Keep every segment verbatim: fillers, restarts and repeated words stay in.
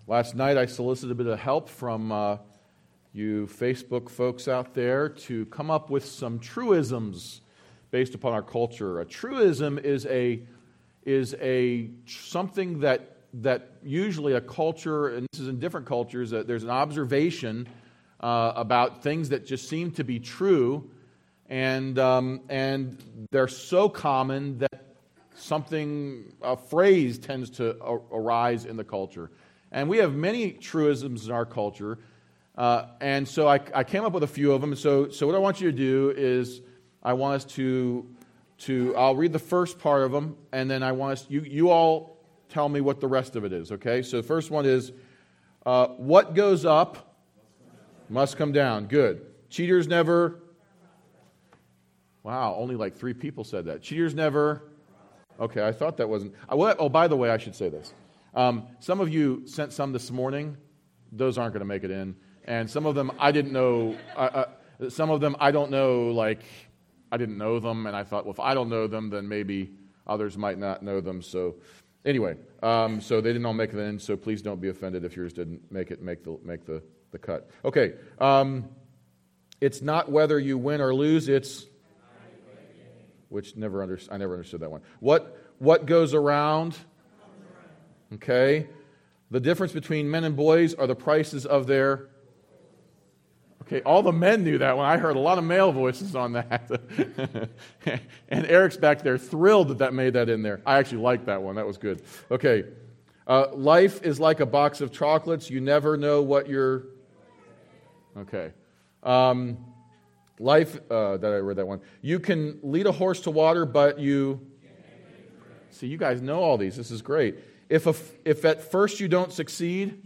Last night I solicited a bit of help from uh, you Facebook folks out there to come up with some truisms based upon our culture. A truism is a is a something that that usually a culture, and this is in different cultures, that there's an observation uh, about things that just seem to be true, and um, and they're so common that something, a phrase tends to a- arise in the culture. And we have many truisms in our culture, uh, and so I, I came up with a few of them. So, so what I want you to do is, I want us to, to I'll read the first part of them, and then I want us, you, you all tell me what the rest of it is, okay? So the first one is, uh, what goes up must come down. Good. Cheaters never, wow, only like three people said that. Cheaters never, okay, I thought that wasn't, oh, by the way, I should say this. Um, some of you sent some this morning. Those aren't going to make it in. And some of them I didn't know. Uh, uh, some of them I don't know, like, I didn't know them. And I thought, well, if I don't know them, then maybe others might not know them. So anyway, um, so they didn't all make it in. So please don't be offended if yours didn't make it, make the make the, the cut. Okay. Um, it's not whether you win or lose. It's, which never under, I never understood that one. What What goes around? Okay, the difference between men and boys are the prices of their... Okay, all the men knew that one. I heard a lot of male voices on that. And Eric's back there thrilled that that made that in there. I actually liked that one. That was good. Okay, uh, life is like a box of chocolates. You never know what you're... Okay. Um, life, uh, that I read that one. You can lead a horse to water, but you... See, you guys know all these. This is great. If, a, if at first you don't succeed,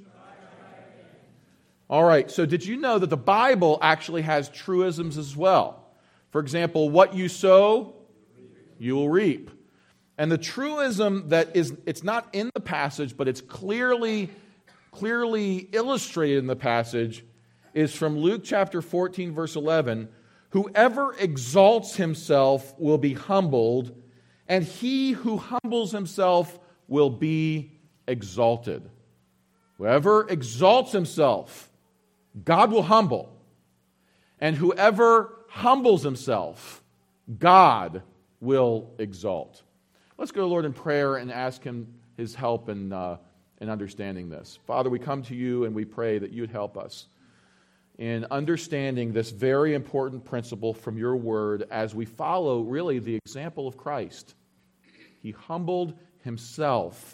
all right, so did you know that the Bible actually has truisms as well? For example, what you sow, you will reap. And the truism that is, it's not in the passage, but it's clearly, clearly illustrated in the passage, is from Luke chapter fourteen, verse eleven. Whoever exalts himself will be humbled, and he who humbles himself will be exalted. Whoever exalts himself, God will humble. And whoever humbles himself, God will exalt. Let's go to the Lord in prayer and ask Him His help in, uh, in understanding this. Father, we come to You and we pray that You'd help us in understanding this very important principle from Your Word as we follow really the example of Christ. He humbled Himself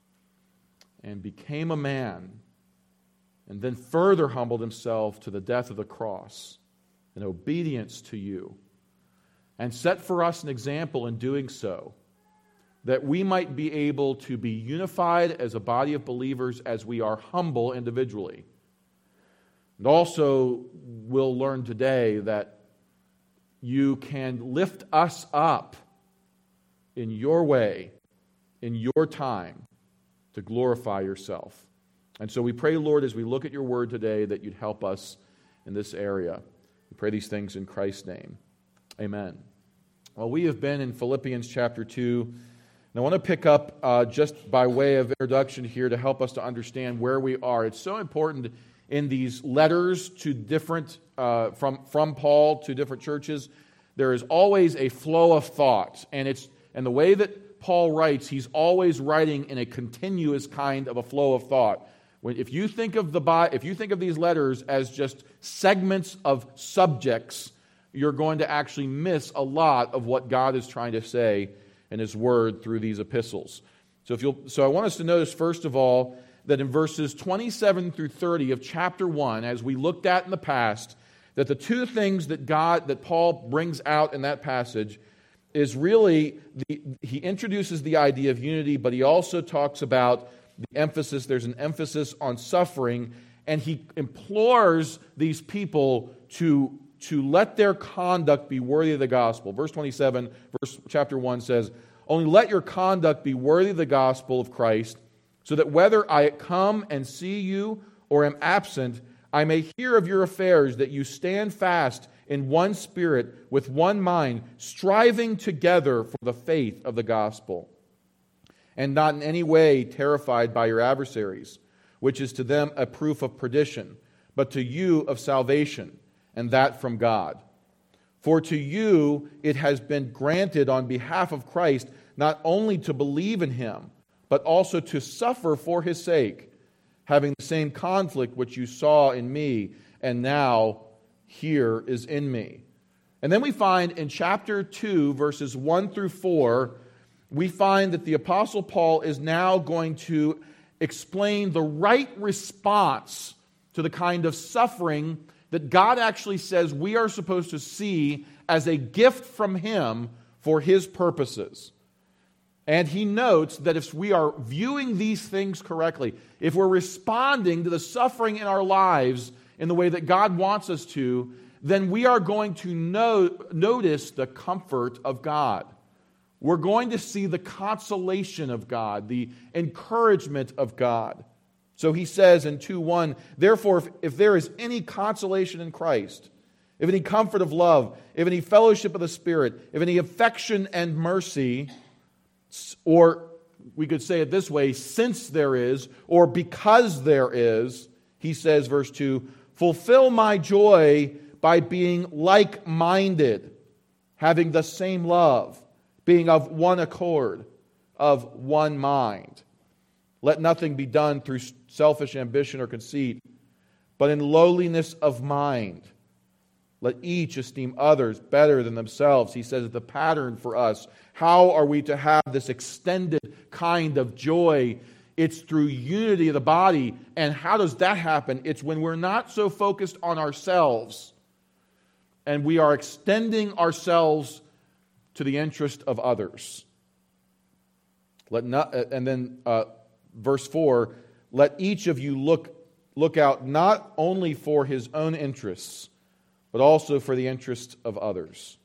and became a man, and then further humbled Himself to the death of the cross in obedience to You, and set for us an example in doing so, that we might be able to be unified as a body of believers as we are humble individually. And also, we'll learn today that You can lift us up in Your way, in Your time, to glorify Yourself. And so we pray, Lord, as we look at Your Word today, that You'd help us in this area. We pray these things in Christ's name. Amen. Well, we have been in Philippians chapter two, and I want to pick up uh, just by way of introduction here to help us to understand where we are. It's so important in these letters to different, uh, from, from Paul to different churches. There is always a flow of thought, and it's and the way that Paul writes, he's always writing in a continuous kind of a flow of thought. When, if you think of the if you think of these letters as just segments of subjects, you're going to actually miss a lot of what God is trying to say in His Word through these epistles. So, if you'll, so I want us to notice first of all that in verses twenty-seven through thirty of chapter one, as we looked at in the past, that the two things that God that Paul brings out in that passage is really, the, he introduces the idea of unity, but he also talks about the emphasis, there's an emphasis on suffering, and he implores these people to, to let their conduct be worthy of the gospel. Verse twenty-seven, verse chapter one says, "Only let your conduct be worthy of the gospel of Christ, so that whether I come and see you or am absent, I may hear of your affairs, that you stand fast in one spirit, with one mind, striving together for the faith of the gospel, and not in any way terrified by your adversaries, which is to them a proof of perdition, but to you of salvation, and that from God. For to you it has been granted on behalf of Christ not only to believe in him, but also to suffer for his sake, having the same conflict which you saw in me, and now here is in me. And then we find in chapter two, verses one through four, we find that the Apostle Paul is now going to explain the right response to the kind of suffering that God actually says we are supposed to see as a gift from him for his purposes. And he notes that if we are viewing these things correctly, if we're responding to the suffering in our lives in the way that God wants us to, then we are going to know, notice the comfort of God. We're going to see the consolation of God, the encouragement of God. So he says in two one, therefore, if, if there is any consolation in Christ, if any comfort of love, if any fellowship of the Spirit, if any affection and mercy, or we could say it this way, since there is, or because there is, he says, verse two, fulfill my joy by being like-minded, having the same love, being of one accord, of one mind. Let nothing be done through selfish ambition or conceit, but in lowliness of mind. Let each esteem others better than themselves. He says the pattern for us. How are we to have this extended kind of joy? It's through unity of the body. And how does that happen? It's when we're not so focused on ourselves and we are extending ourselves to the interest of others. Let not, and then uh, verse four, let each of you look, look out not only for his own interests, but also for the interests of others.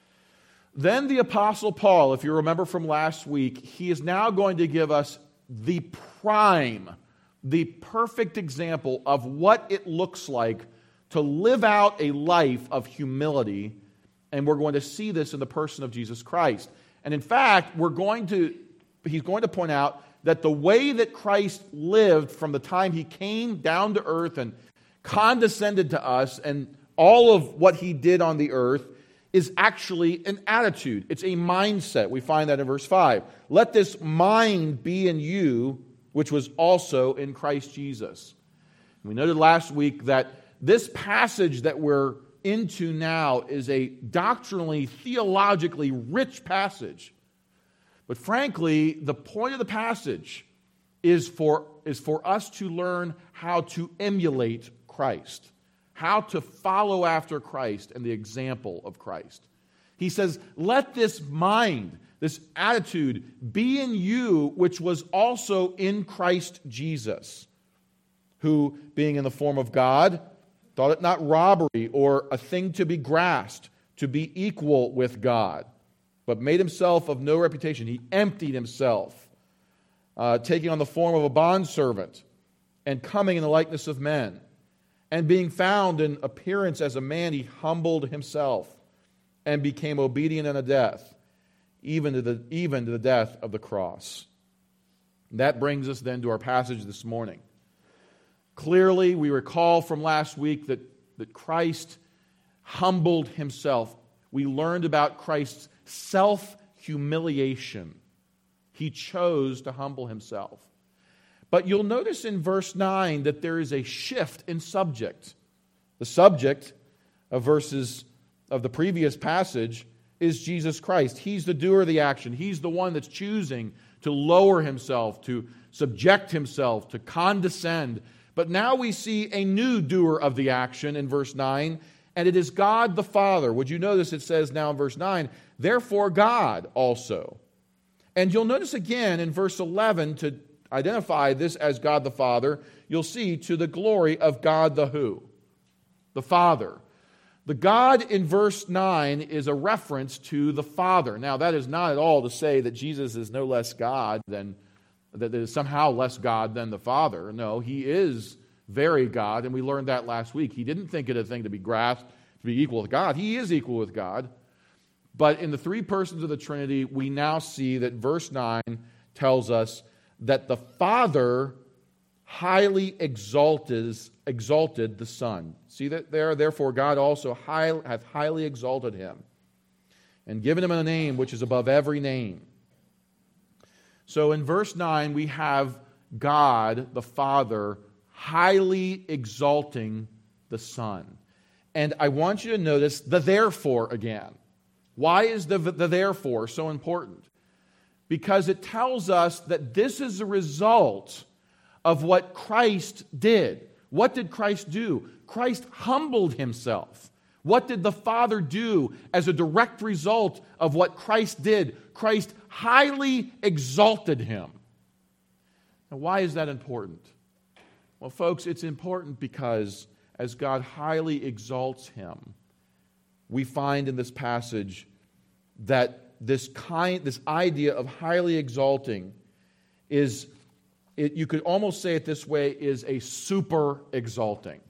Then the Apostle Paul, if you remember from last week, he is now going to give us the prime, the perfect example of what it looks like to live out a life of humility, and we're going to see this in the person of Jesus Christ. And in fact, we're going to, he's going to point out that the way that Christ lived from the time he came down to earth and condescended to us, and all of what he did on the earth, is actually an attitude. It's a mindset. We find that in verse five. Let this mind be in you, which was also in Christ Jesus. We noted last week that this passage that we're into now is a doctrinally, theologically rich passage. But frankly, the point of the passage is for, is for us to learn how to emulate Christ, how to follow after Christ and the example of Christ. He says, let this mind, this attitude, be in you, which was also in Christ Jesus, who, being in the form of God, thought it not robbery or a thing to be grasped, to be equal with God, but made himself of no reputation. He emptied himself, uh, taking on the form of a bondservant and coming in the likeness of men. And being found in appearance as a man, he humbled himself and became obedient unto death, even to the, even to the death of the cross. And that brings us then to our passage this morning. Clearly, we recall from last week that, that Christ humbled himself. We learned about Christ's self-humiliation. He chose to humble himself. But you'll notice in verse nine that there is a shift in subject. The subject of verses of the previous passage is Jesus Christ. He's the doer of the action. He's the one that's choosing to lower himself, to subject himself, to condescend. But now we see a new doer of the action in verse nine, and it is God the Father. Would you notice it says now in verse nine, therefore God also. And you'll notice again in verse eleven, to identify this as God the Father, you'll see to the glory of God the who? The Father. The God in verse nine is a reference to the Father. Now, that is not at all to say that Jesus is no less God than, that is somehow less God than the Father. No, he is very God, and we learned that last week. He didn't think it a thing to be grasped, to be equal with God. He is equal with God. But in the three persons of the Trinity, we now see that verse nine tells us that the Father highly exalted, exalted the Son. See that there? Therefore God also high, hath highly exalted him, and given him a name which is above every name. So in verse nine, we have God, the Father, highly exalting the Son. And I want you to notice the therefore again. Why is the, the therefore so important? Because it tells us that this is a result of what Christ did. What did Christ do? Christ humbled himself. What did the Father do as a direct result of what Christ did? Christ highly exalted him. Now, why is that important? Well, folks, it's important because as God highly exalts him, we find in this passage that this kind, this idea of highly exalting is, it, you could almost say it this way, is a super exalting.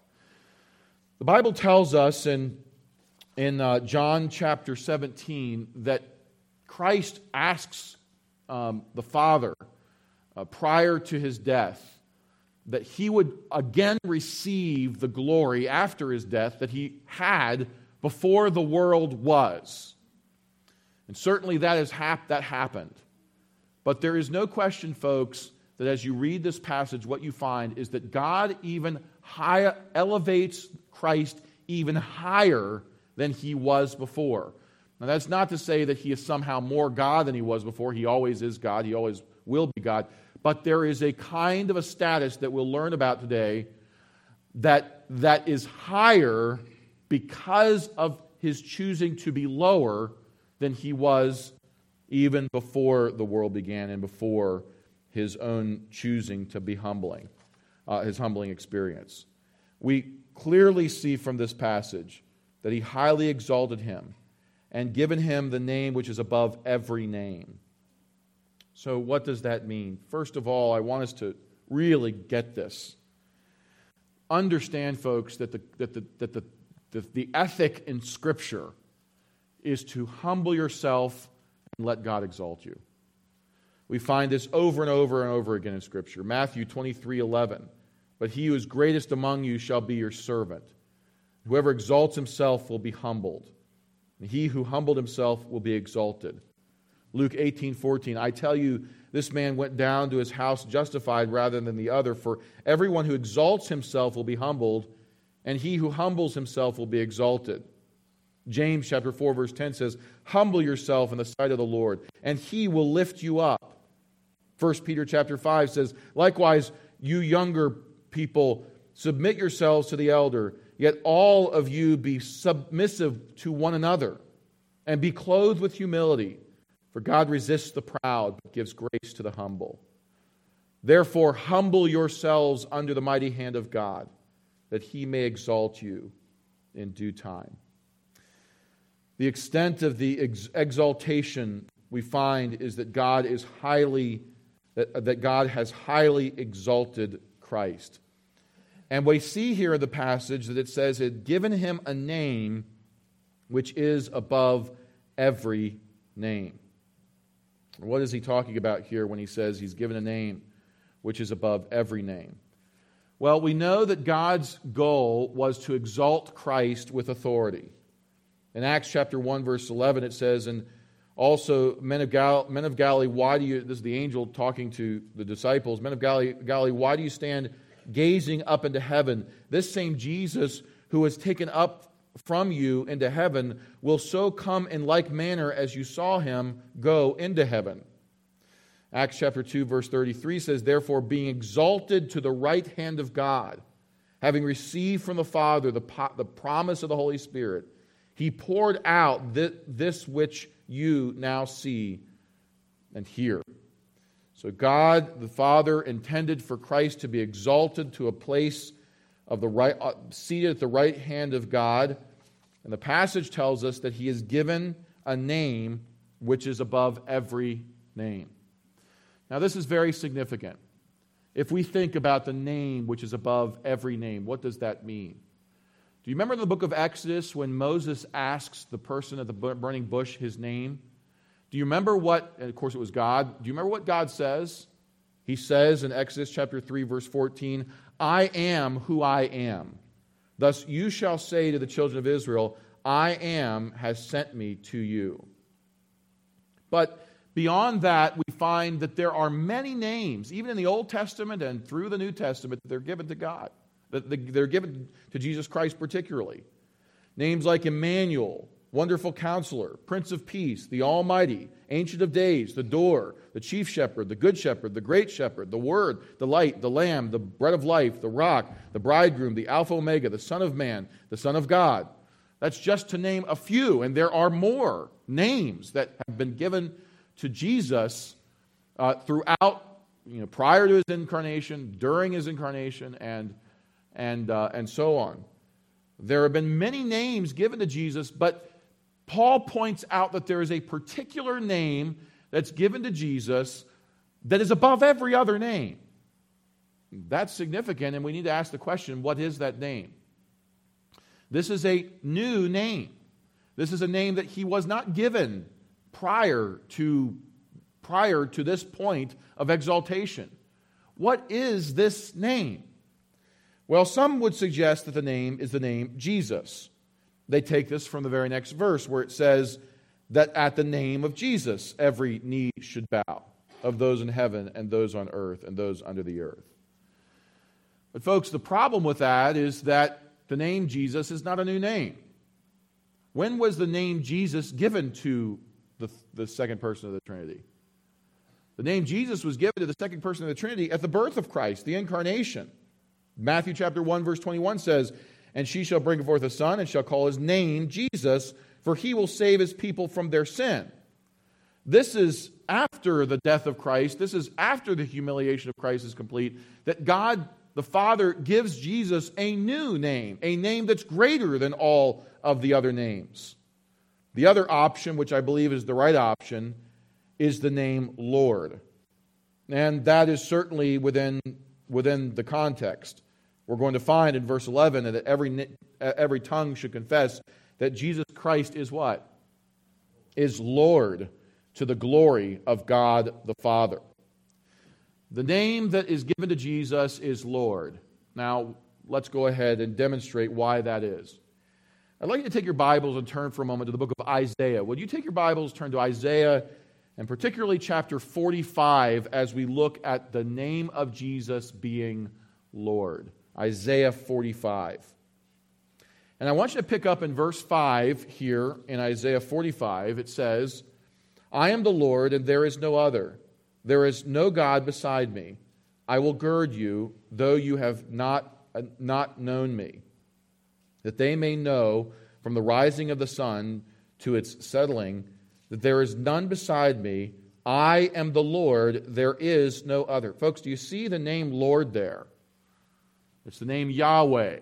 The Bible tells us in, in uh, John chapter seventeen that Christ asks um, the Father uh, prior to his death that he would again receive the glory after his death that he had before the world was. And certainly that, has hap- that happened. But there is no question, folks, that as you read this passage, what you find is that God even high, elevates Christ even higher than he was before. Now, that's not to say that he is somehow more God than he was before. He always is God. He always will be God. But there is a kind of a status that we'll learn about today that, that is higher because of his choosing to be lower than he was even before the world began and before his own choosing to be humbling, uh, his humbling experience. We clearly see from this passage that he highly exalted him and given him the name which is above every name. So what does that mean? First of all, I want us to really get this. Understand, folks, that the, that the, that the, the, the ethic in Scripture is to humble yourself and let God exalt you. We find this over and over and over again in Scripture. Matthew twenty-three eleven. But he who is greatest among you shall be your servant. Whoever exalts himself will be humbled, and he who humbled himself will be exalted. Luke eighteen fourteen. I tell you, this man went down to his house justified rather than the other, for everyone who exalts himself will be humbled, and he who humbles himself will be exalted. James chapter four verse ten says, humble yourself in the sight of the Lord, and he will lift you up. First Peter chapter five says, likewise, you younger people, submit yourselves to the elder, yet all of you be submissive to one another, and be clothed with humility, for God resists the proud, but gives grace to the humble. Therefore, humble yourselves under the mighty hand of God, that he may exalt you in due time. The extent of the ex- exaltation we find is that God is highly, that, that God has highly exalted Christ. And we see here in the passage that it says it had given him a name which is above every name. What is he talking about here when he says he's given a name which is above every name? Well, we know that God's goal was to exalt Christ with authority. In Acts chapter one, verse eleven, it says, and also, men of, Gal- men of Galilee, why do you, this is the angel talking to the disciples, men of Galilee, Galilee, why do you stand gazing up into heaven? This same Jesus who was taken up from you into heaven will so come in like manner as you saw him go into heaven. Acts chapter two, verse thirty-three says, therefore, being exalted to the right hand of God, having received from the Father the, po- the promise of the Holy Spirit, he poured out th- this which you now see and hear. So God, the Father, intended for Christ to be exalted to a place of the right, uh, seated at the right hand of God. And the passage tells us that he is given a name which is above every name. Now, this is very significant. If we think about the name which is above every name, what does that mean? Do you remember in the book of Exodus when Moses asks the person at the burning bush his name? Do you remember what, and of course it was God, do you remember what God says? He says in Exodus chapter three, verse fourteen, I am who I am. Thus you shall say to the children of Israel, I am has sent me to you. But beyond that, we find that there are many names, even in the Old Testament and through the New Testament, that they're given to God, that they're given to Jesus Christ particularly. Names like Emmanuel, Wonderful Counselor, Prince of Peace, the Almighty, Ancient of Days, the Door, the Chief Shepherd, the Good Shepherd, the Great Shepherd, the Word, the Light, the Lamb, the Bread of Life, the Rock, the Bridegroom, the Alpha Omega, the Son of Man, the Son of God. That's just to name a few, and there are more names that have been given to Jesus uh, throughout, you know, prior to his incarnation, during his incarnation, and and uh, and so on. There have been many names given to Jesus, but Paul points out that there is a particular name that's given to Jesus that is above every other name. That's significant, and we need to ask the question, what is that name? This is a new name. This is a name that he was not given prior to, prior to this point of exaltation. What is this name? Well, some would suggest that the name is the name Jesus. They take this from the very next verse where it says that at the name of Jesus, every knee should bow, of those in heaven and those on earth and those under the earth. But folks, the problem with that is that the name Jesus is not a new name. When was the name Jesus given to the, the second person of the Trinity? The name Jesus was given to the second person of the Trinity at the birth of Christ, the incarnation. Matthew chapter one, verse twenty-one says, and she shall bring forth a son, and shall call his name Jesus, for he will save his people from their sin. This is after the death of Christ. This is after the humiliation of Christ is complete, that God the Father gives Jesus a new name, a name that's greater than all of the other names. The other option, which I believe is the right option, is the name Lord. And that is certainly within, within the context. We're going to find in verse eleven that every, every tongue should confess that Jesus Christ is what? Is Lord, to the glory of God the Father. The name that is given to Jesus is Lord. Now, let's go ahead and demonstrate why that is. I'd like you to take your Bibles and turn for a moment to the book of Isaiah. Would you take your Bibles, turn to Isaiah, and particularly chapter forty-five, as we look at the name of Jesus being Lord. Isaiah forty-five. And I want you to pick up in verse five here in Isaiah forty-five. It says, I am the Lord, and there is no other. There is no God beside me. I will gird you, though you have not, uh, not known me, that they may know from the rising of the sun to its settling that there is none beside me. I am the Lord, there is no other. Folks, do you see the name Lord there? It's the name Yahweh.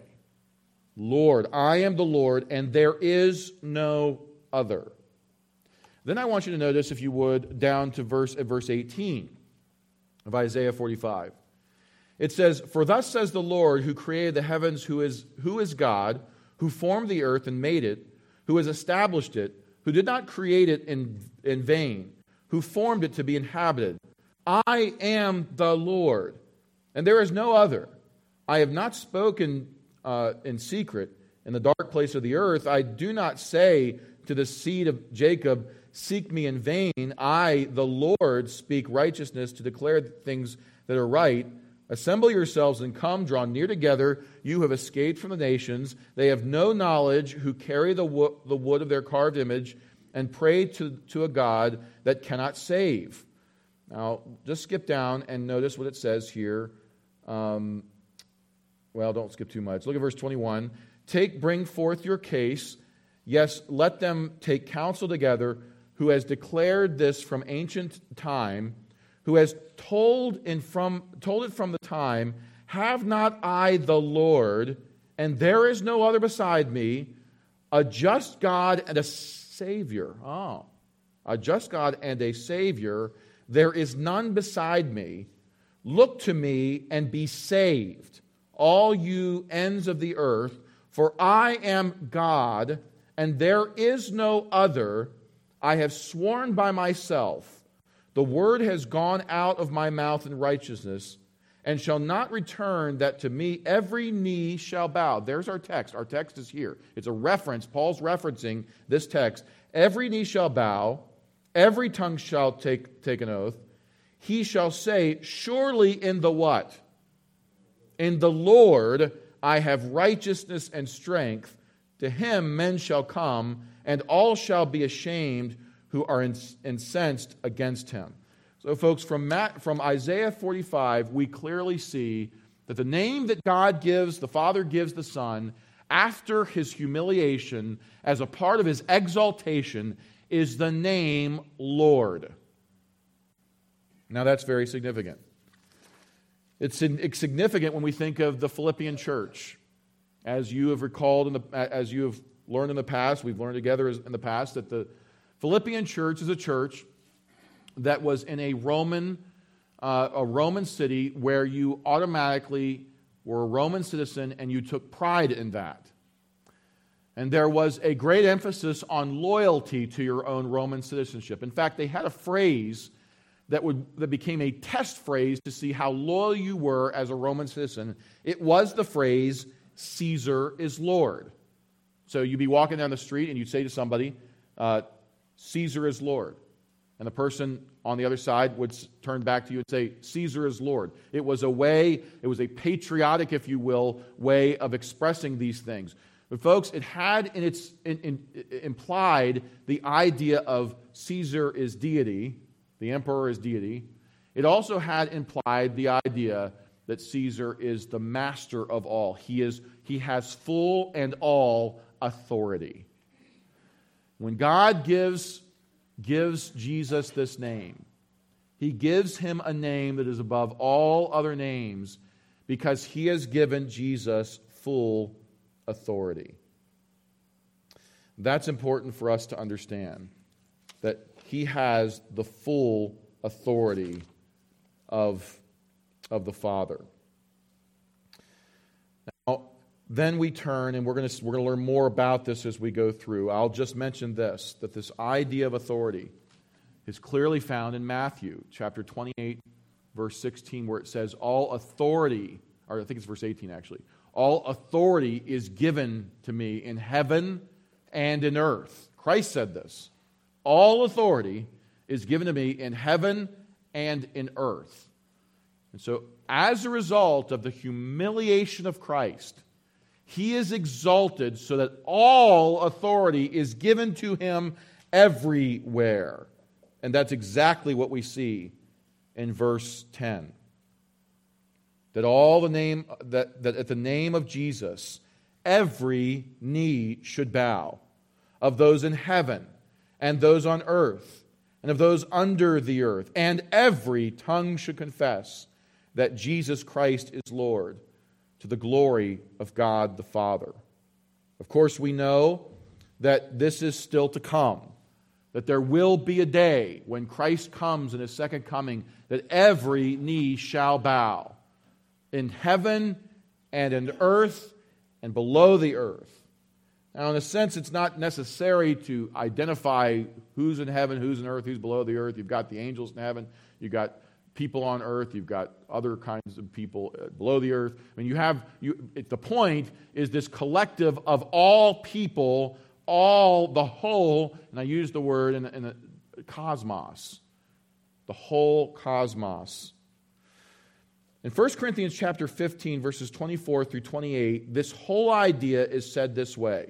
Lord, I am the Lord, and there is no other. Then I want you to notice, if you would, down to verse at verse eighteen of Isaiah forty-five. It says, For thus says the Lord, who created the heavens, who is, who is God, who formed the earth and made it, who has established it, who did not create it in, in vain, who formed it to be inhabited. I am the Lord, and there is no other. I have not spoken uh, in secret in the dark place of the earth. I do not say to the seed of Jacob, seek me in vain. I, the Lord, speak righteousness to declare things that are right. Assemble yourselves and come, draw near together. You have escaped from the nations. They have no knowledge who carry the, wo- the wood of their carved image and pray to, to a God that cannot save. Now, just skip down and notice what it says here. Um, well, don't skip too much. Look at verse twenty-one. Take, bring forth your case. Yes, let them take counsel together, who has declared this from ancient time, who has told, in from, told it from the time, have not I the Lord, and there is no other beside me, a just God and a Savior. Oh, a just God and a Savior. There is none beside me. Look to me and be saved, all you ends of the earth, for I am God, and there is no other. I have sworn by myself, The word has gone out of my mouth in righteousness, and shall not return, that to me every knee shall bow. There's our text. Our text is here. It's a reference. Paul's referencing this text. Every knee shall bow, every tongue shall take, take an oath. He shall say, surely in the what? In the Lord I have righteousness and strength. To him men shall come, and all shall be ashamed who are incensed against him. So, folks, from, Matt, from Isaiah forty-five, we clearly see that the name that God gives, the Father gives the Son, after his humiliation, as a part of his exaltation, is the name Lord. Now, that's very significant. It's significant when we think of the Philippian church. As you have recalled, in the, as you have learned in the past, we've learned together in the past, that the Philippian church is a church that was in a Roman, uh, a Roman city where you automatically were a Roman citizen and you took pride in that. And there was a great emphasis on loyalty to your own Roman citizenship. In fact, they had a phrase that would that became a test phrase to see how loyal you were as a Roman citizen. It was the phrase, Caesar is Lord. So you'd be walking down the street and you'd say to somebody, uh, Caesar is Lord. And the person on the other side would turn back to you and say, Caesar is Lord. It was a way, it was a patriotic, if you will, way of expressing these things. But folks, it had in its in, in, implied the idea of Caesar is deity, the emperor is deity. It also had implied the idea that Caesar is the master of all. He is he has full and all authority. When God gives gives Jesus this name, he gives him a name that is above all other names because he has given Jesus full authority. That's important for us to understand, that he has the full authority of, of the Father. Now, then we turn, and we're going to we're going to learn more about this as we go through. I'll just mention this, that this idea of authority is clearly found in Matthew chapter twenty-eight, verse sixteen, where it says, all authority, or I think it's verse eighteen actually, all authority is given to me in heaven and in earth. Christ said this. All authority is given to me in heaven and in earth. And so, as a result of the humiliation of Christ, he is exalted so that all authority is given to him everywhere. And that's exactly what we see in verse ten. That all the name that, that at the name of Jesus, every knee should bow, of those in heaven and those on earth and of those under the earth, and every tongue should confess that Jesus Christ is Lord, to the glory of God the Father. Of course, we know that this is still to come, that there will be a day when Christ comes in his second coming, that every knee shall bow, in heaven and in earth and below the earth. Now, in a sense, it's not necessary to identify who's in heaven, who's in earth, who's below the earth. You've got the angels in heaven, you've got people on earth, you've got other kinds of people below the earth. I mean, you have, you, it, the point is this collective of all people, all, the whole, and I use the word in, in a cosmos, the whole cosmos. In First Corinthians chapter fifteen, verses twenty-four through twenty-eight, this whole idea is said this way.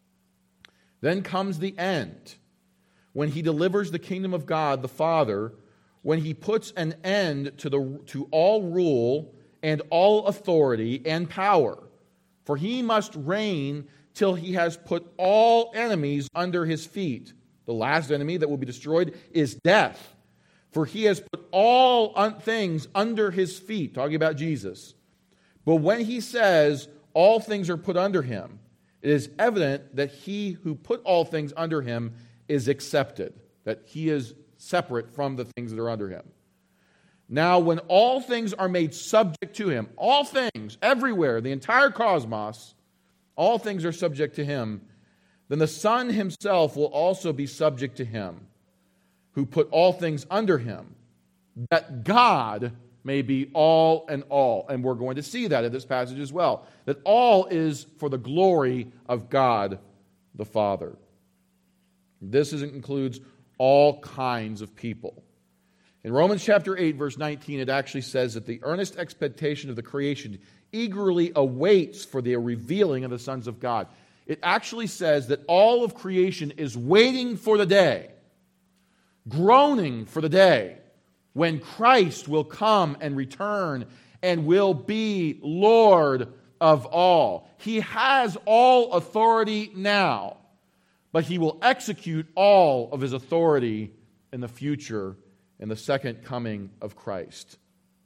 Then comes the end, when he delivers the kingdom of God, the Father, when he puts an end to the to all rule and all authority and power. For he must reign till he has put all enemies under his feet. The last enemy that will be destroyed is death. For he has put all un- things under his feet, talking about Jesus. But when he says all things are put under him, it is evident that he who put all things under him is accepted, that he is separate from the things that are under him. Now, when all things are made subject to him, all things, everywhere, the entire cosmos, all things are subject to him, then the Son himself will also be subject to him. who put all things under him, that God may be all and all. And we're going to see that in this passage as well, that all is for the glory of God the Father. This is, includes all kinds of people. In Romans chapter eight, verse nineteen, it actually says that the earnest expectation of the creation eagerly awaits for the revealing of the sons of God. It actually says that all of creation is waiting for the day, groaning for the day, when Christ will come and return and will be Lord of all. He has all authority now, but he will execute all of his authority in the future, in the second coming of Christ.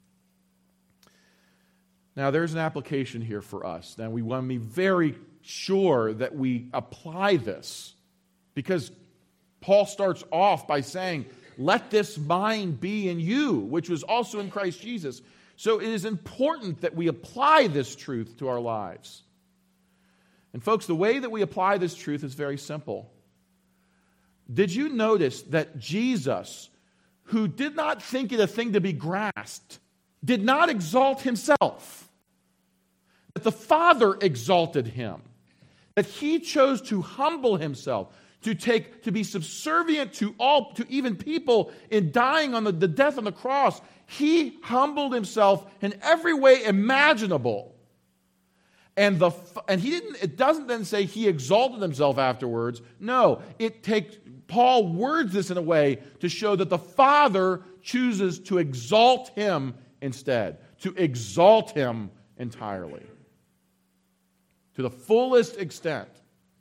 Now, there's an application here for us. Now, we want to be very sure that we apply this, because Paul starts off by saying, let this mind be in you, which was also in Christ Jesus. So it is important that we apply this truth to our lives. And folks, the way that we apply this truth is very simple. Did you notice that Jesus, who did not think it a thing to be grasped, did not exalt himself? That the Father exalted him. That he chose to humble himself, to take, to be subservient to all, to even people in dying on the, the death on the cross. He humbled himself in every way imaginable. And the and he didn't. It doesn't then say he exalted himself afterwards. No, it takes Paul words this in a way to show that the Father chooses to exalt him instead, to exalt him entirely, to the fullest extent.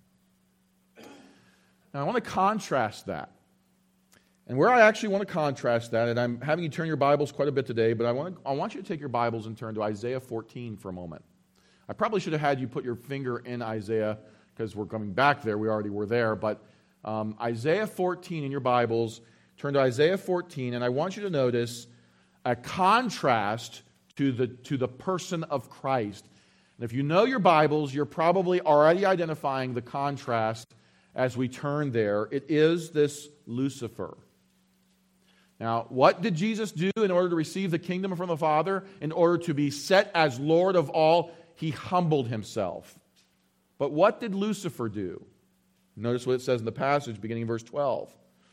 Now, I want to contrast that. And where I actually want to contrast that, and I'm having you turn your Bibles quite a bit today, but I want to, I want you to take your Bibles and turn to Isaiah fourteen for a moment. I probably should have had you put your finger in Isaiah, because we're coming back there. We already were there. But um, Isaiah fourteen in your Bibles, turn to Isaiah fourteen, and I want you to notice a contrast to the, to the person of Christ. And if you know your Bibles, you're probably already identifying the contrast as we turn there. It is this Lucifer. Now, what did Jesus do in order to receive the kingdom from the Father? In order to be set as Lord of all, he humbled himself. But what did Lucifer do? Notice what it says in the passage, beginning in verse twelve.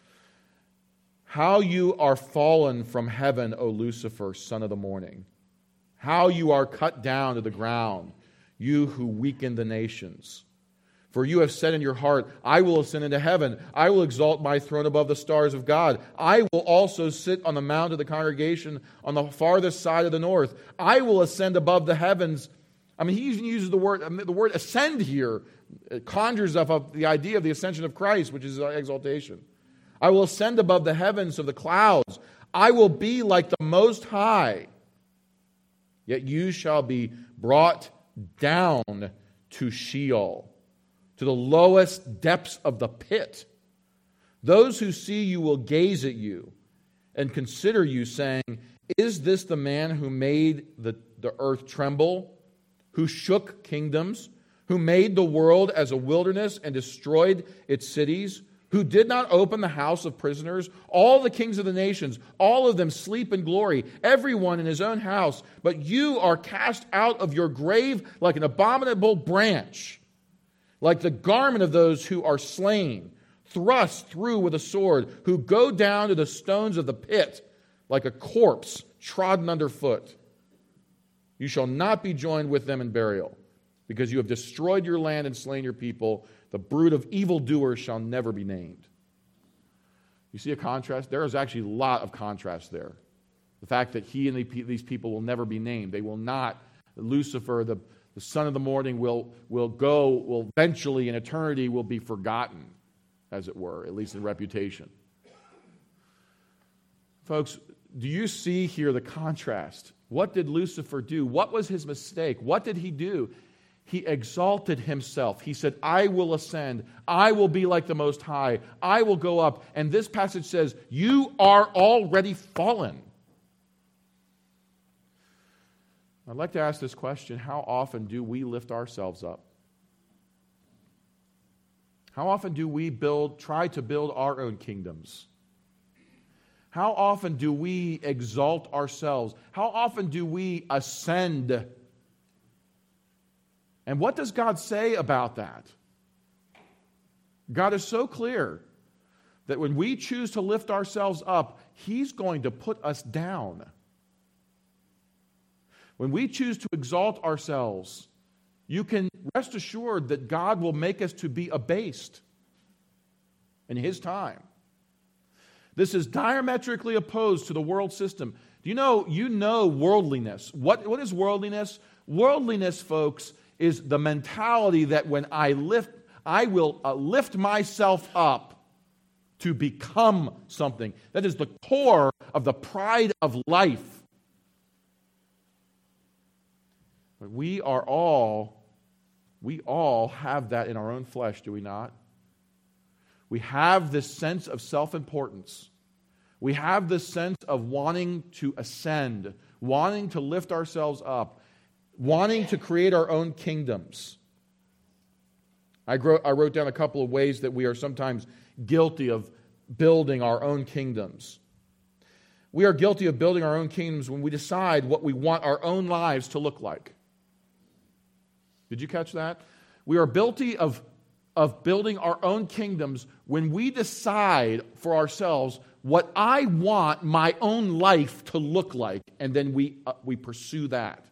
How you are fallen from heaven, O Lucifer, son of the morning. How you are cut down to the ground, you who weaken the nations. For you have said in your heart, I will ascend into heaven. I will exalt my throne above the stars of God. I will also sit on the mount of the congregation on the farthest side of the north. I will ascend above the heavens. I mean, he even uses the word, the word ascend here. It conjures up the idea of the ascension of Christ, which is exaltation. I will ascend above the heavens of the clouds. I will be like the Most High. Yet you shall be brought down to Sheol, to the lowest depths of the pit. Those who see you will gaze at you and consider you, saying, is this the man who made the, the earth tremble, who shook kingdoms, who made the world as a wilderness and destroyed its cities, who did not open the house of prisoners? All the kings of the nations, all of them sleep in glory, everyone in his own house. But you are cast out of your grave like an abominable branch, like the garment of those who are slain, thrust through with a sword, who go down to the stones of the pit like a corpse trodden underfoot. You shall not be joined with them in burial, because you have destroyed your land and slain your people. The brood of evildoers shall never be named. You see a contrast? There is actually a lot of contrast there. The fact that he and the, these people will never be named. They will not. Lucifer, the, the son of the morning, will, will go, will eventually in eternity will be forgotten, as it were, at least in reputation. Folks, do you see here the contrast? What did Lucifer do? What was his mistake? What did he do? He exalted himself. He said, I will ascend. I will be like the Most High. I will go up. And this passage says, you are already fallen. I'd like to ask this question. How often do we lift ourselves up? How often do we build, try to build our own kingdoms? How often do we exalt ourselves? How often do we ascend? And what does God say about that? God is so clear that when we choose to lift ourselves up, He's going to put us down. When we choose to exalt ourselves, you can rest assured that God will make us to be abased in His time. This is diametrically opposed to the world system. Do you know, you know worldliness. What, what is worldliness? Worldliness, folks, is the mentality that when I lift, I will uh, lift myself up to become something. That is the core of the pride of life. But we are all, we all have that in our own flesh, do we not? We have this sense of self-importance. We have this sense of wanting to ascend, wanting to lift ourselves up, wanting to create our own kingdoms. I wrote, I wrote down a couple of ways that we are sometimes guilty of building our own kingdoms. We are guilty of building our own kingdoms when we decide what we want our own lives to look like. Did you catch that? We are guilty of of building our own kingdoms when we decide for ourselves what I want my own life to look like, and then we uh, we pursue that.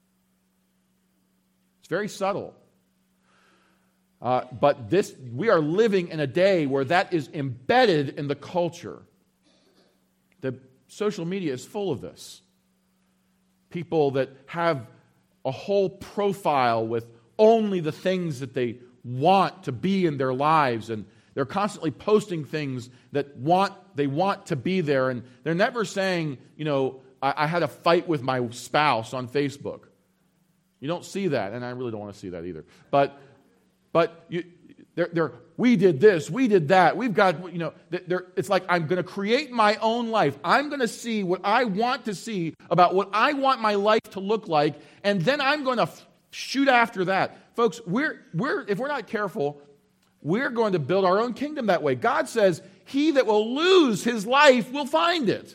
It's very subtle. Uh, but this, we are living in a day where that is embedded in the culture. The social media is full of this. People that have a whole profile with only the things that they want to be in their lives, and they're constantly posting things that want they want to be there, and they're never saying, you know, I, I had a fight with my spouse on Facebook. You don't see that, and I really don't want to see that either. But but you, they're, they're we did this, we did that, we've got, you know, they're, it's like I'm going to create my own life. I'm going to see what I want to see about what I want my life to look like, and then I'm going to f- shoot after that. Folks, we're, we're, if we're not careful, we're going to build our own kingdom that way. God says, he that will lose his life will find it.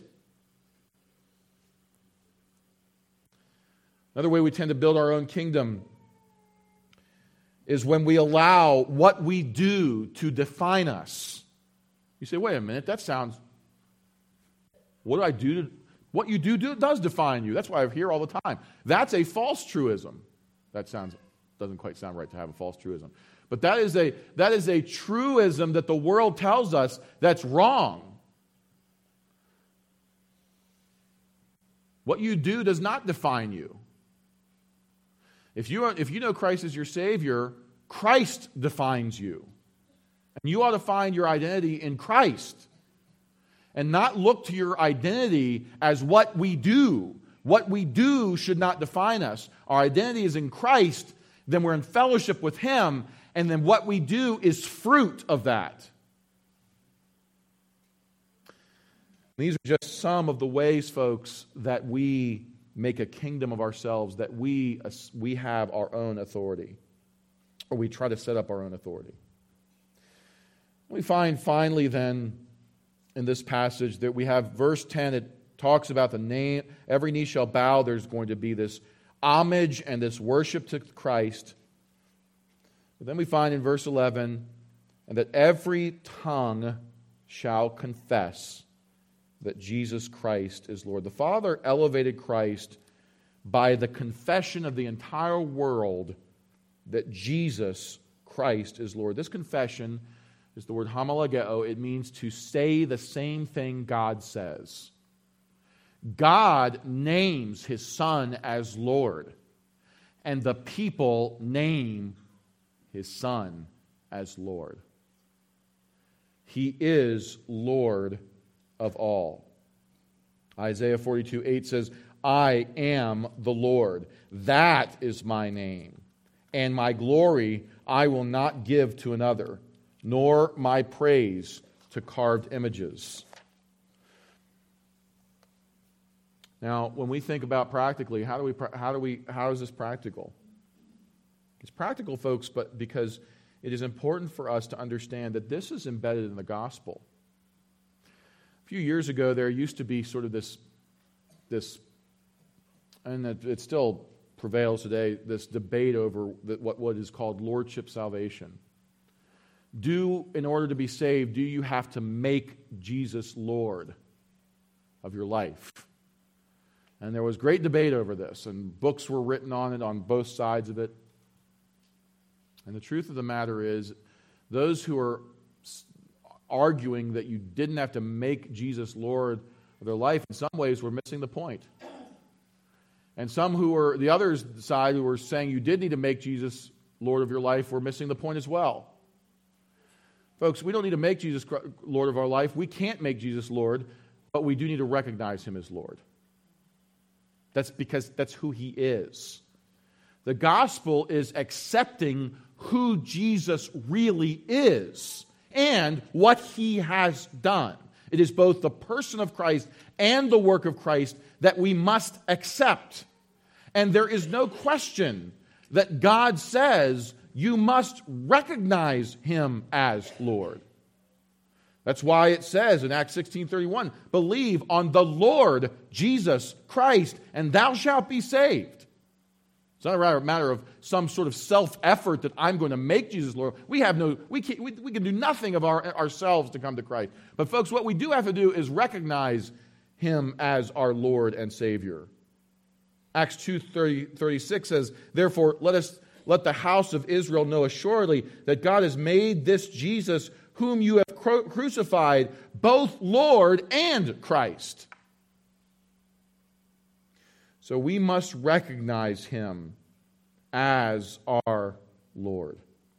Another way we tend to build our own kingdom is when we allow what we do to define us. You say, wait a minute, that sounds, what do I do? To, what you do, do does define you. That's why I hear all the time. That's a false truism. That sounds doesn't quite sound right to have a false truism. But that is a that is a truism that the world tells us that's wrong. What you do does not define you. If you are, if you know Christ as your Savior, Christ defines you. And you ought to find your identity in Christ. And not look to your identity as what we do. What we do should not define us. Our identity is in Christ, then we're in fellowship with Him, and then what we do is fruit of that. These are just some of the ways, folks, that we make a kingdom of ourselves, that we, we have our own authority, or we try to set up our own authority. We find finally then in this passage that we have verse ten, it talks about the name, every knee shall bow. There's going to be this homage and this worship to Christ. But then we find in verse eleven, and that every tongue shall confess that Jesus Christ is Lord. The Father elevated Christ by the confession of the entire world that Jesus Christ is Lord. This confession is the word homologeo. It means to say the same thing God says. God names His Son as Lord, and the people name His Son as Lord. He is Lord of all. Isaiah forty-two eight says, I am the Lord. That is my name. And my glory I will not give to another, nor my praise to carved images. Now, when we think about practically, how do we how do we how is this practical? It's practical, folks, but because it is important for us to understand that this is embedded in the gospel. A few years ago, there used to be sort of this, this and it, it still prevails today, this debate over the, what, what is called lordship salvation. Do, in order to be saved, do you have to make Jesus Lord of your life? And there was great debate over this, and books were written on it on both sides of it. And the truth of the matter is, those who are arguing that you didn't have to make Jesus Lord of their life, in some ways were missing the point. And some who were, the other side who were saying you did need to make Jesus Lord of your life, were missing the point as well. Folks, we don't need to make Jesus Lord of our life. We can't make Jesus Lord, but we do need to recognize Him as Lord. That's because that's who He is. The gospel is accepting who Jesus really is and what He has done. It is both the person of Christ and the work of Christ that we must accept. And there is no question that God says you must recognize Him as Lord. That's why it says in Acts sixteen thirty-one, believe on the Lord Jesus Christ, and thou shalt be saved. It's not a matter of some sort of self-effort that I'm going to make Jesus Lord. We have no, we can, we, we can do nothing of our, ourselves to come to Christ. But folks, what we do have to do is recognize Him as our Lord and Savior. Acts two thirty-six says, therefore, let us let the house of Israel know assuredly that God has made this Jesus, whom you have cru- crucified, both Lord and Christ. So we must recognize Him as our Lord.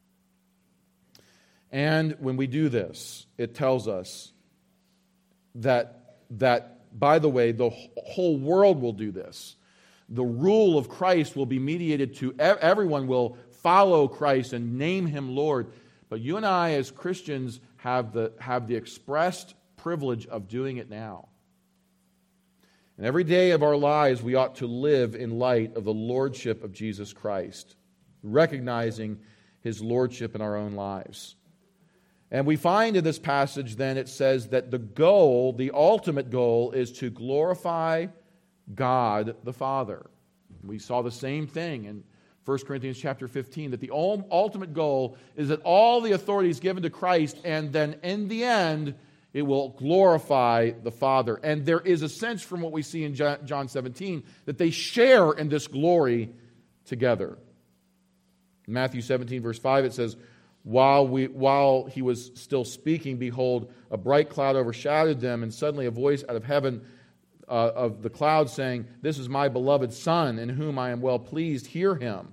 And when we do this, it tells us that, that, by the way, the whole world will do this. The rule of Christ will be mediated to everyone will follow Christ and name Him Lord. But you and I as Christians have the, have the expressed privilege of doing it now. And every day of our lives we ought to live in light of the lordship of Jesus Christ, recognizing His lordship in our own lives. And we find in this passage then it says that the goal, the ultimate goal, is to glorify God the Father. We saw the same thing in First Corinthians chapter fifteen, that the ultimate goal is that all the authority is given to Christ, and then in the end, it will glorify the Father. And there is a sense from what we see in John seventeen that they share in this glory together. In Matthew seventeen, verse five, it says, While we, while he was still speaking, behold, a bright cloud overshadowed them, and suddenly a voice out of heaven Uh, of the cloud saying, this is my beloved Son, in whom I am well pleased. Hear Him.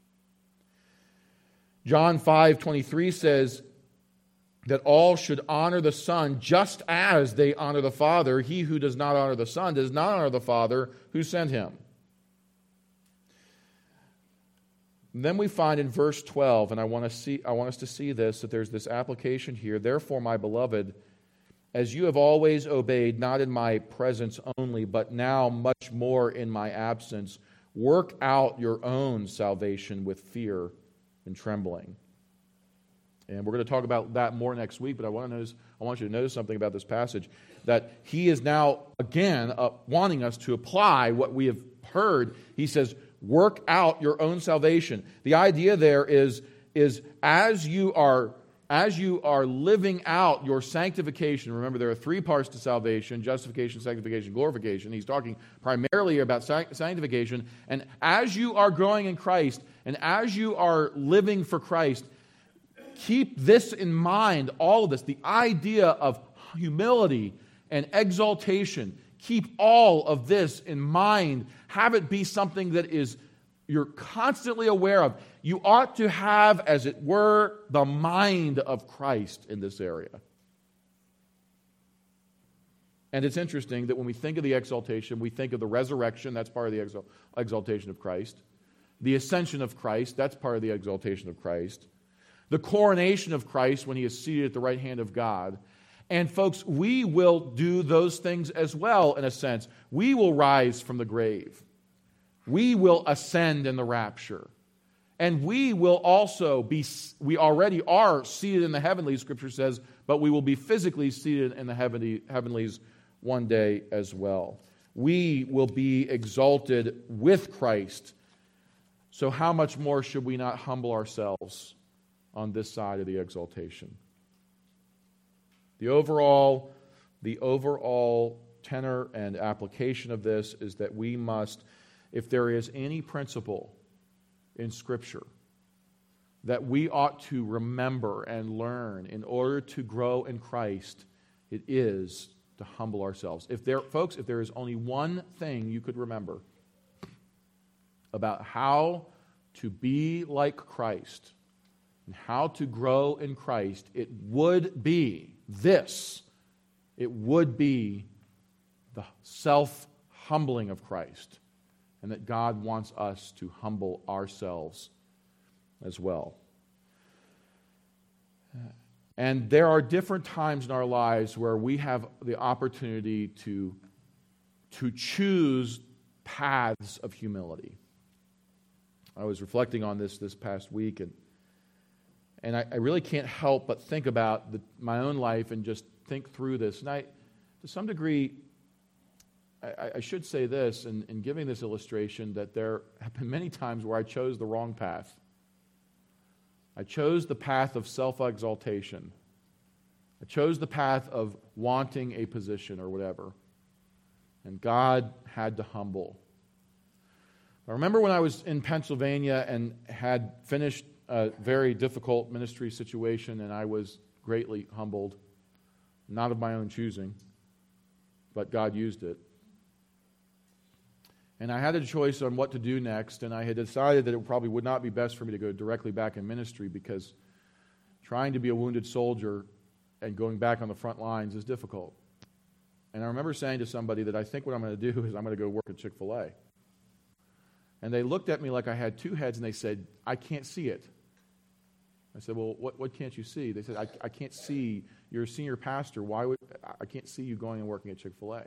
John five twenty-three says that all should honor the Son just as they honor the Father. He who does not honor the Son does not honor the Father who sent Him. And then we find in verse twelve, and I want to see, I want us to see this, that there's this application here. Therefore, my beloved, as you have always obeyed, not in my presence only, but now much more in my absence, work out your own salvation with fear and trembling. And we're going to talk about that more next week, but I want to notice, I want you to notice something about this passage, that he is now, again, uh, wanting us to apply what we have heard. He says, work out your own salvation. The idea there is, is as you are As you are living out your sanctification, remember there are three parts to salvation: justification, sanctification, glorification. He's talking primarily about sanctification. And as you are growing in Christ, and as you are living for Christ, keep this in mind, all of this, the idea of humility and exaltation. Keep all of this in mind. Have it be something that is you're constantly aware of. You ought to have, as it were, the mind of Christ in this area. And it's interesting that when we think of the exaltation, we think of the resurrection, that's part of the exal- exaltation of Christ. The ascension of Christ, that's part of the exaltation of Christ. The coronation of Christ when He is seated at the right hand of God. And folks, we will do those things as well, in a sense. We will rise from the grave. We will ascend in the rapture. And we will also be, we already are seated in the heavenlies, Scripture says, but we will be physically seated in the heavenly, heavenlies one day as well. We will be exalted with Christ. So how much more should we not humble ourselves on this side of the exaltation? The overall, the overall tenor and application of this is that we must, if there is any principle in Scripture that we ought to remember and learn in order to grow in Christ, it is to humble ourselves. If there, folks, if there is only one thing you could remember about how to be like Christ and how to grow in Christ, it would be this. It would be the self-humbling of Christ, and that God wants us to humble ourselves as well. And there are different times in our lives where we have the opportunity to, to choose paths of humility. I was reflecting on this this past week, and and I, I really can't help but think about the, my own life and just think through this. And I, to some degree, I, I should say this in, in giving this illustration, that there have been many times where I chose the wrong path. I chose the path of self-exaltation. I chose the path of wanting a position or whatever. And God had to humble. I remember when I was in Pennsylvania and had finished a very difficult ministry situation, and I was greatly humbled, not of my own choosing, but God used it. And I had a choice on what to do next, and I had decided that it probably would not be best for me to go directly back in ministry, because trying to be a wounded soldier and going back on the front lines is difficult. And I remember saying to somebody that I think what I'm going to do is I'm going to go work at Chick-fil-A. And they looked at me like I had two heads, and they said, "I can't see it." I said, "Well, what, what can't you see?" They said, I, I can't see. You're a senior pastor. Why would I can't see you going and working at Chick-fil-A.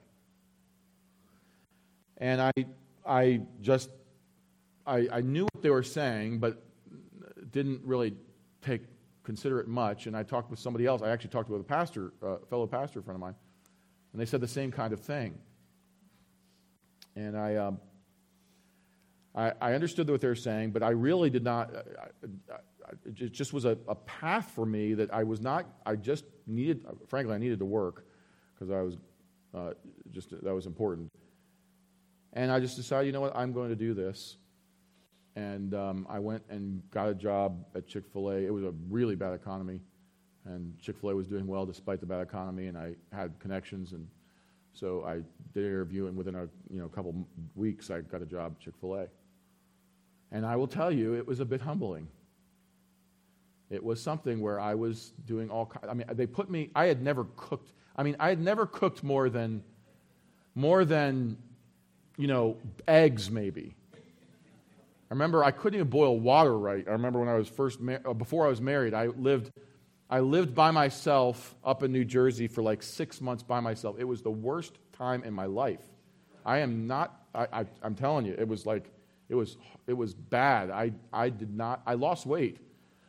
And I I just, I, I knew what they were saying, but didn't really take, consider it much. And I talked with somebody else. I actually talked with a pastor, a fellow pastor friend of mine, and they said the same kind of thing. And I, um, I, I understood what they were saying, but I really did not, I, I, it just was a, a path for me that I was not, I just needed, frankly, I needed to work, because I was uh, just, that was important. And I just decided, you know what, I'm going to do this. And um, I went and got a job at Chick-fil-A. It was a really bad economy, and Chick-fil-A was doing well despite the bad economy, and I had connections, and so I did an interview, and within a you know couple weeks, I got a job at Chick-fil-A. And I will tell you, it was a bit humbling. It was something where I was doing all kinds, I mean, they put me, I had never cooked, I mean, I had never cooked more than, more than, you know, eggs maybe. I remember I couldn't even boil water right. I remember when I was first, mar- before I was married, I lived, I lived by myself up in New Jersey for like six months by myself. It was the worst time in my life. I am not, I, I, I'm telling you, it was like, it was, it was bad. I, I did not, I lost weight.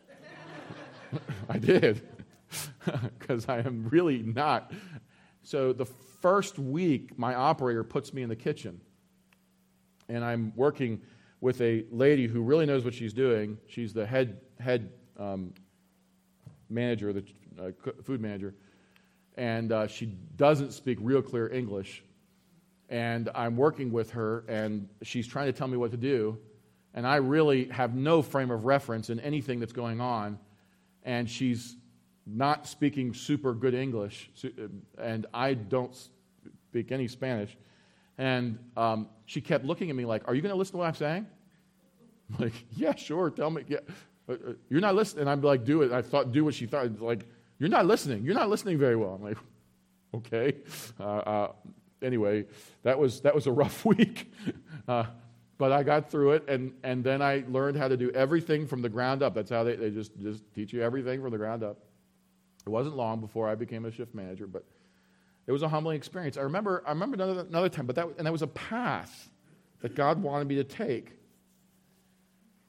I did, because I am really not. So the first week, my operator puts me in the kitchen, and I'm working with a lady who really knows what she's doing. She's the head head um, manager, the uh, food manager, and uh, she doesn't speak real clear English. And I'm working with her, and she's trying to tell me what to do, and I really have no frame of reference in anything that's going on, and she's not speaking super good English, and I don't speak any Spanish. And um, she kept looking at me like, "Are you going to listen to what I'm saying?" I'm like, "Yeah, sure, tell me." Yeah. "You're not listening." And I'd be like, "Do it." I thought, do what she thought. Like, "You're not listening. You're not listening very well." I'm like, "Okay." Uh, uh, anyway, that was that was a rough week. Uh, but I got through it, and, and then I learned how to do everything from the ground up. That's how they, they just, just teach you everything from the ground up. It wasn't long before I became a shift manager, but it was a humbling experience. I remember I remember another, another time, but that and that was a path that God wanted me to take.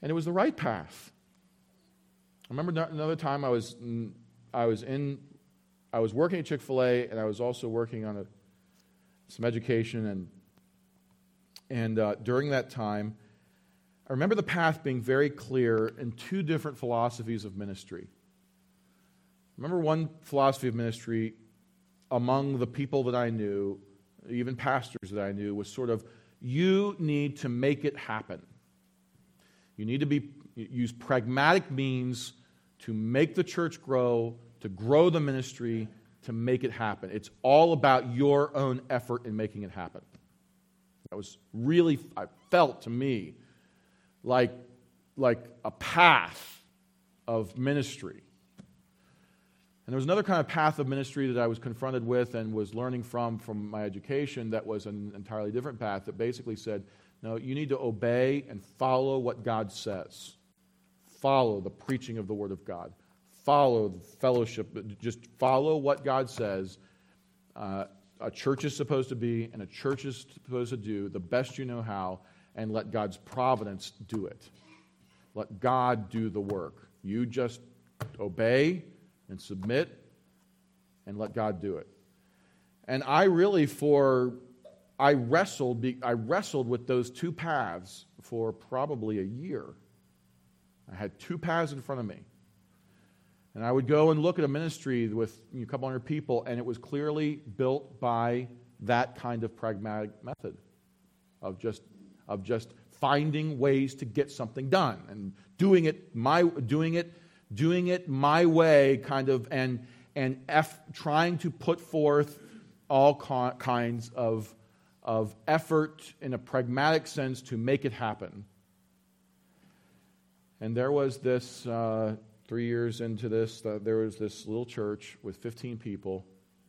And it was the right path. I remember another time I was I was in I was working at Chick-fil-A, and I was also working on a, some education, and and uh, during that time, I remember the path being very clear in two different philosophies of ministry. I remember one philosophy of ministry among the people that I knew, even pastors that I knew, was sort of, you need to make it happen. You need to be use pragmatic means to make the church grow, to grow the ministry, to make it happen. It's all about your own effort in making it happen. That was really, I felt to me, like, like a path of ministry. And there was another kind of path of ministry that I was confronted with and was learning from from my education that was an entirely different path that basically said, no, you need to obey and follow what God says. Follow the preaching of the Word of God. Follow the fellowship. Just follow what God says uh, a church is supposed to be and a church is supposed to do the best you know how, and let God's providence do it. Let God do the work. You just obey and submit and let God do it. And I really, for, I wrestled, I wrestled with those two paths for probably a year. I had two paths in front of me. And I would go and look at a ministry with a couple hundred people, and it was clearly built by that kind of pragmatic method of just of just finding ways to get something done and doing it my doing it doing it my way, kind of, and and F, trying to put forth all co- kinds of of effort in a pragmatic sense to make it happen. And there was this. Uh, Three years into this, uh, there was this little church with fifteen people,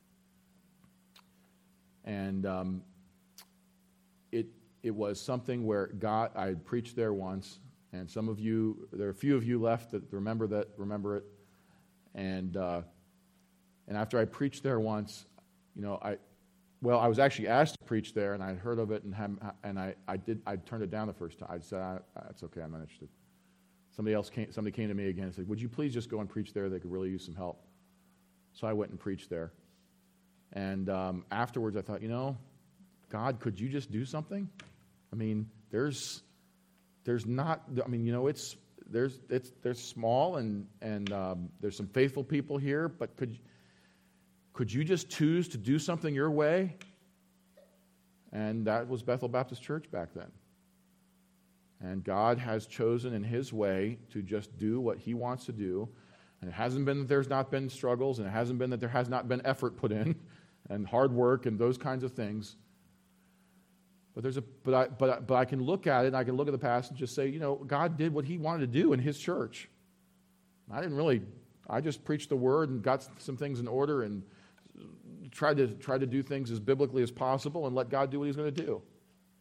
and um, it it was something where God. I had preached there once, and some of you, there are a few of you left that remember that, remember it, and uh, and after I preached there once, you know, I well, I was actually asked to preach there, and I had heard of it, and have, and I I did I turned it down the first time. I said, I, "That's okay, I'm not interested." Somebody else came, somebody came to me again and said, would you please just go and preach there? They could really use some help. So I went and preached there. And um, afterwards I thought, you know, God, could you just do something? I mean, there's there's not, I mean, you know, it's there's it's there's small and and um, there's some faithful people here, but could could you just choose to do something your way? And that was Bethel Baptist Church back then. And God has chosen in His way to just do what He wants to do. And it hasn't been that there's not been struggles, and it hasn't been that there has not been effort put in, and hard work, and those kinds of things. But there's a but I but I, but I can look at it, and I can look at the past and just say, you know, God did what He wanted to do in His church. I didn't really. I just preached the Word and got some things in order, and tried to try to do things as biblically as possible, and let God do what He's going to do.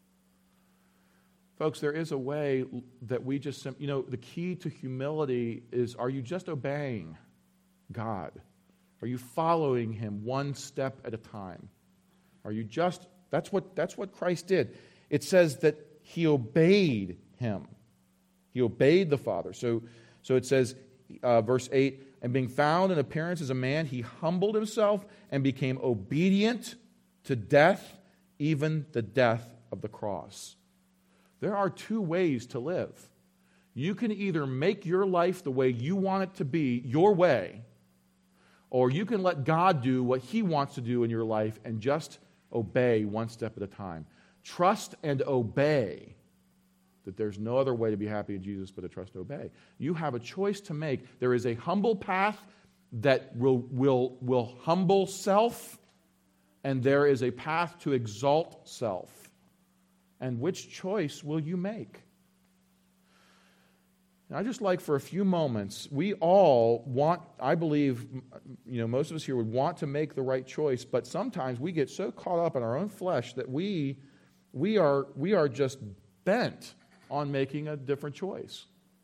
Folks, there is a way that we just, you know, the key to humility is, are you just obeying God? Are you following Him one step at a time? Are you just, that's what, that's what Christ did. It says that He obeyed Him. He obeyed the Father. So, so it says, uh, verse eight, and being found in appearance as a man, He humbled Himself and became obedient to death, even the death of the cross. There are two ways to live. You can either make your life the way you want it to be, your way, or you can let God do what He wants to do in your life and just obey one step at a time. Trust and obey that there's no other way to be happy in Jesus but to trust and obey. You have a choice to make. There is a humble path that will, will, will humble self, and there is a path to exalt self. And which choice will you make? And I just like for a few moments, we all want, I believe, you know, most of us here would want to make the right choice, but sometimes we get so caught up in our own flesh that we we are we are just bent on making a different choice.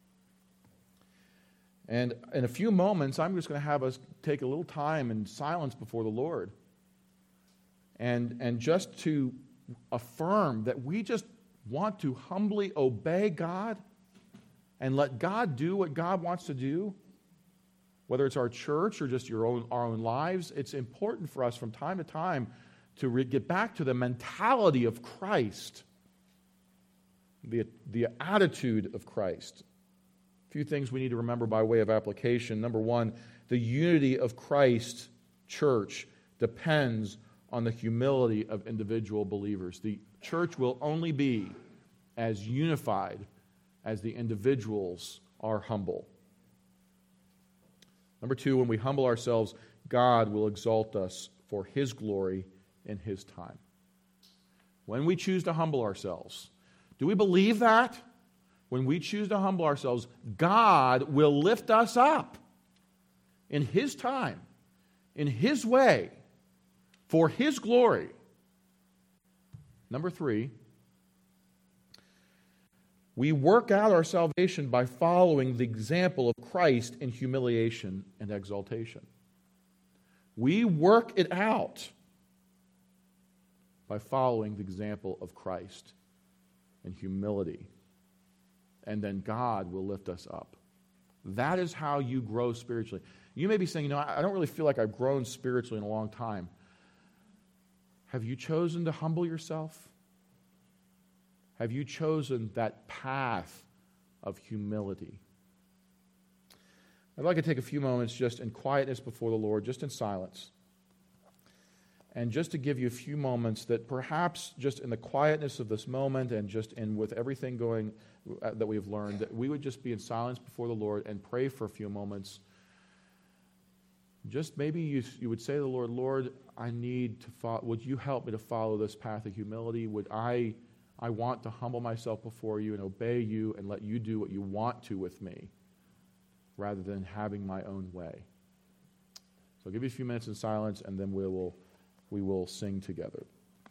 And in a few moments, I'm just going to have us take a little time in silence before the Lord. And and just to affirm that we just want to humbly obey God and let God do what God wants to do, whether it's our church or just your own, our own lives, it's important for us from time to time to re- get back to the mentality of Christ, the, the attitude of Christ. A few things we need to remember by way of application. Number one, the unity of Christ church depends on the humility of individual believers. The church will only be as unified as the individuals are humble. Number two, when we humble ourselves, God will exalt us for His glory in His time. When we choose to humble ourselves, do we believe that? When we choose to humble ourselves, God will lift us up in His time, in His way, for His glory. Number three, we work out our salvation by following the example of Christ in humiliation and exaltation. We work it out by following the example of Christ in humility. And then God will lift us up. That is how you grow spiritually. You may be saying, you know, I don't really feel like I've grown spiritually in a long time. Have you chosen to humble yourself? Have you chosen that path of humility? I'd like to take a few moments just in quietness before the Lord, just in silence, and just to give you a few moments that perhaps just in the quietness of this moment and just in with everything going uh, that we've learned, that we would just be in silence before the Lord and pray for a few moments. Just maybe you, you would say to the Lord, Lord, I need to follow, would you help me to follow this path of humility? Would I, I want to humble myself before you and obey you and let you do what you want to with me rather than having my own way. So I'll give you a few minutes in silence and then we will, we will sing together.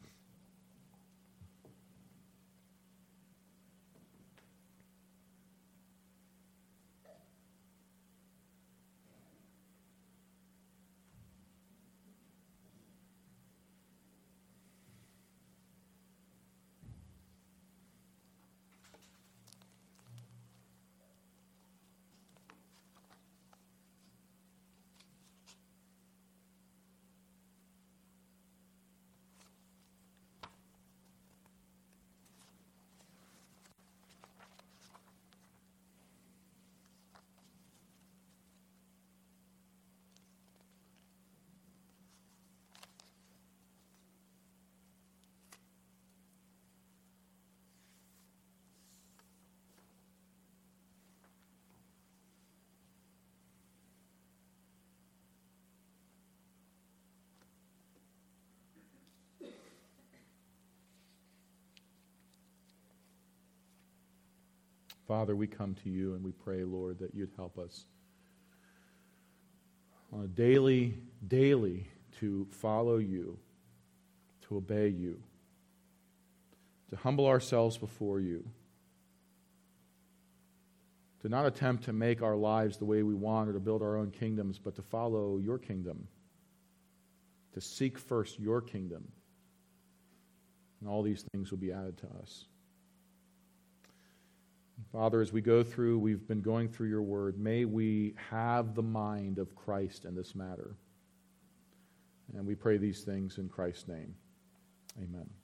Father, we come to you and we pray, Lord, that you'd help us on a daily, daily to follow you, to obey you, to humble ourselves before you, to not attempt to make our lives the way we want or to build our own kingdoms, but to follow your kingdom, to seek first your kingdom, and all these things will be added to us. Father, as we go through, we've been going through your word, may we have the mind of Christ in this matter. And we pray these things in Christ's name. Amen.